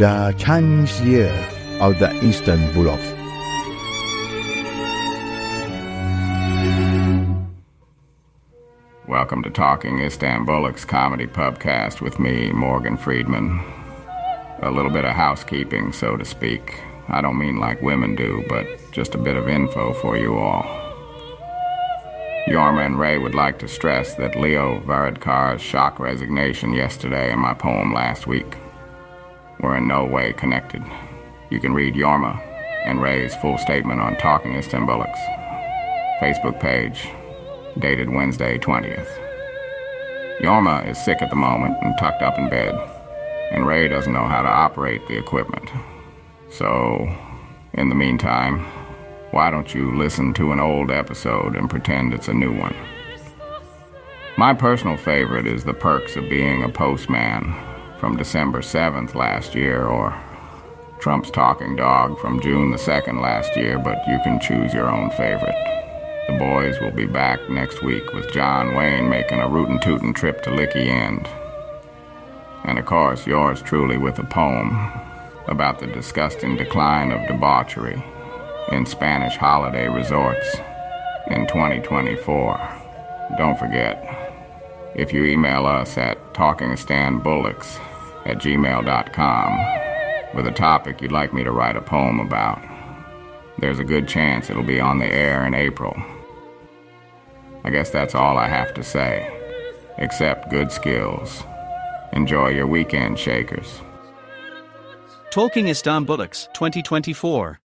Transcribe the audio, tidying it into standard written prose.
the Chinese Year of the Eastern Bullocks. Welcome to Talking Istanbulics Comedy Pubcast with me, Morgan Friedman. A little bit of housekeeping, so to speak. I don't mean like women do, but just a bit of info for you all. Jorma and Ray would like to stress that Leo Varadkar's shock resignation yesterday and my poem last week were in no way connected. You can read Jorma and Ray's full statement on Talking Istanbulics Facebook page, dated Wednesday 20th. Jorma is sick at the moment and tucked up in bed, and Ray doesn't know how to operate the equipment. So, in the meantime, why don't you listen to an old episode and pretend it's a new one? My personal favorite is The Perks of Being a Postman from December 7th last year, or Trump's Talking Dog from June the 2nd last year, but you can choose your own favorite. The boys will be back next week with John Wayne making a rootin' trip to Licky End. And of course, yours truly with a poem about the disgusting decline of debauchery in Spanish holiday resorts in 2024. Don't forget, if you email us at talkingistanbulics@gmail.com with a topic you'd like me to write a poem about, there's a good chance it'll be on the air in April. I guess that's all I have to say, except good skills. Enjoy your weekend, Shakers. Talking Istanbulics 2024.